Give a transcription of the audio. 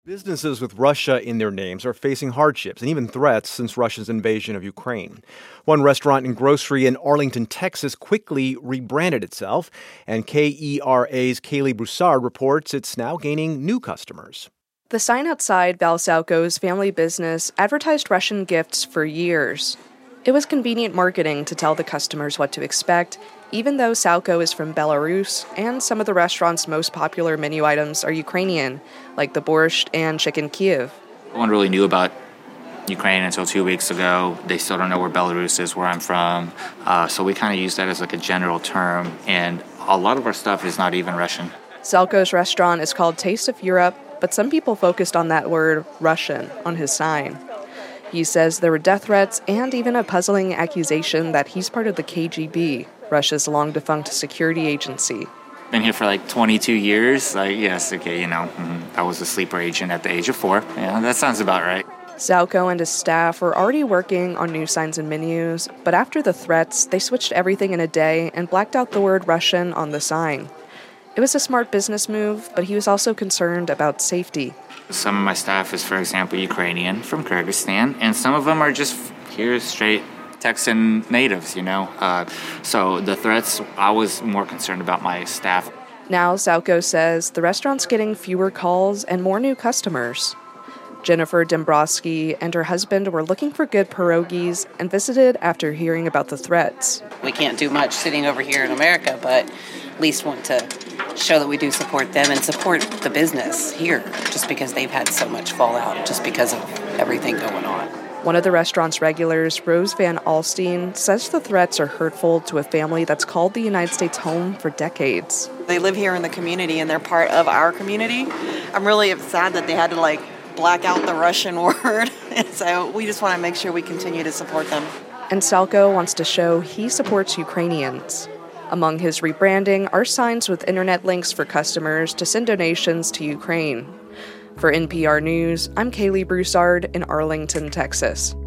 Businesses with Russia in their names are facing hardships and even threats since Russia's invasion of Ukraine. One restaurant and grocery in Arlington, Texas quickly rebranded itself, and KERA's Kaylee Broussard reports it's now gaining new customers. The sign outside Val Salco's family business advertised Russian gifts for years. It was convenient marketing to tell the customers what to expect, even though Salco is from Belarus and some of the restaurant's most popular menu items are Ukrainian, like the borscht and chicken Kiev. No one really knew about Ukraine until 2 weeks ago. They still don't know where Belarus is, where I'm from. So we kind of use that as like a general term, and a lot of our stuff is not even Russian. Salco's restaurant is called Taste of Europe, but some people focused on that word Russian on his sign. He says there were death threats and even a puzzling accusation that he's part of the KGB, Russia's long-defunct security agency. Been here for like 22 years. I was a sleeper agent at the age of 4. Yeah, that sounds about right. Salco and his staff were already working on new signs and menus, but after the threats, they switched everything in a day and blacked out the word Russian on the sign. It was a smart business move, but he was also concerned about safety. Some of my staff is, for example, Ukrainian from Kyrgyzstan, and some of them are just here straight Texan natives, So the threats, I was more concerned about my staff. Now, Salco says the restaurant's getting fewer calls and more new customers. Jennifer Dombrowski and her husband were looking for good pierogies and visited after hearing about the threats. We can't do much sitting over here in America, but at least want to show that we do support them and support the business here, just because they've had so much fallout, just because of everything going on. One of the restaurant's regulars, Rose Van Alstein, says the threats are hurtful to a family that's called the United States home for decades. They live here in the community and they're part of our community. I'm really sad that they had to black out the Russian word. And so we just want to make sure we continue to support them. And Salco wants to show he supports Ukrainians. Among his rebranding are signs with internet links for customers to send donations to Ukraine. For NPR News, I'm Kaylee Broussard in Arlington, Texas.